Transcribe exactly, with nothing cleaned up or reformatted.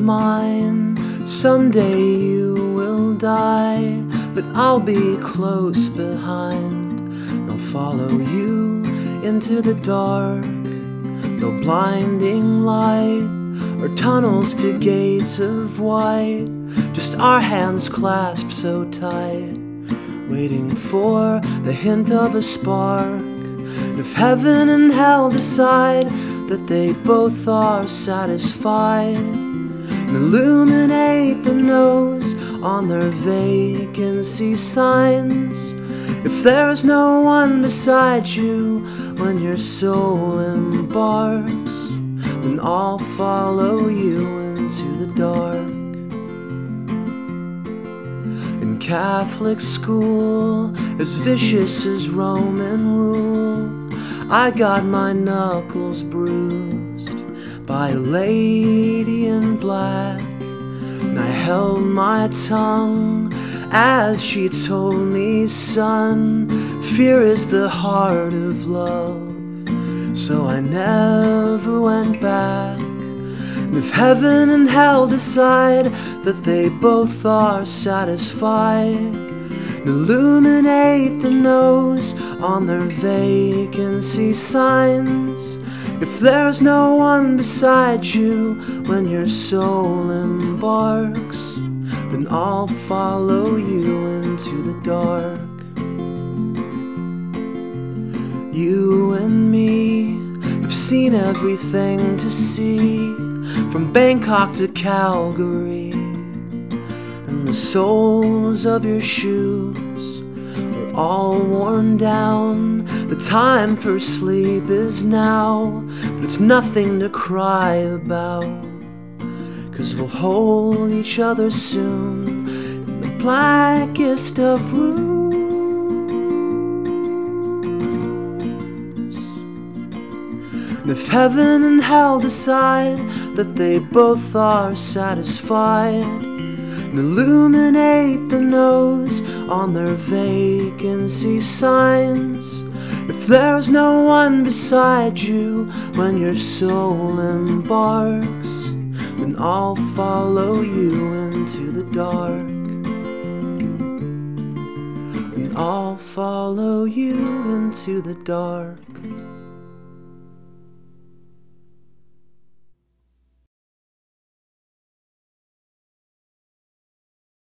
mine. Someday you will die, but I'll be close behind. They'll follow you into the dark, no blinding light or tunnels to gates of white, just our hands clasped so tight, waiting for the hint of a spark. And if heaven and hell decide that they both are satisfied, and illuminate the nose on their vacancy signs, if there's no one beside you when your soul embarks, then I'll follow you into the dark. In Catholic school, as vicious as Roman rule, I got my knuckles bruised by a lady in black, and I held my tongue as she told me, son, fear is the heart of love. So I never went back. And if heaven and hell decide that they both are satisfied, and illuminate the nose on their vacancy signs, if there's no one beside you when your soul embarks, then I'll follow you into the dark. You and me have seen everything to see, from Bangkok to Calgary, and the soles of your shoes are all worn down. The time for sleep is now, but it's nothing to cry about, 'cause we'll hold each other soon in the blackest of rooms. And if heaven and hell decide that they both are satisfied, and illuminate the nose on their vacancy signs, if there's no one beside you when your soul embarks, then I'll follow you into the dark. And I'll follow you into the dark.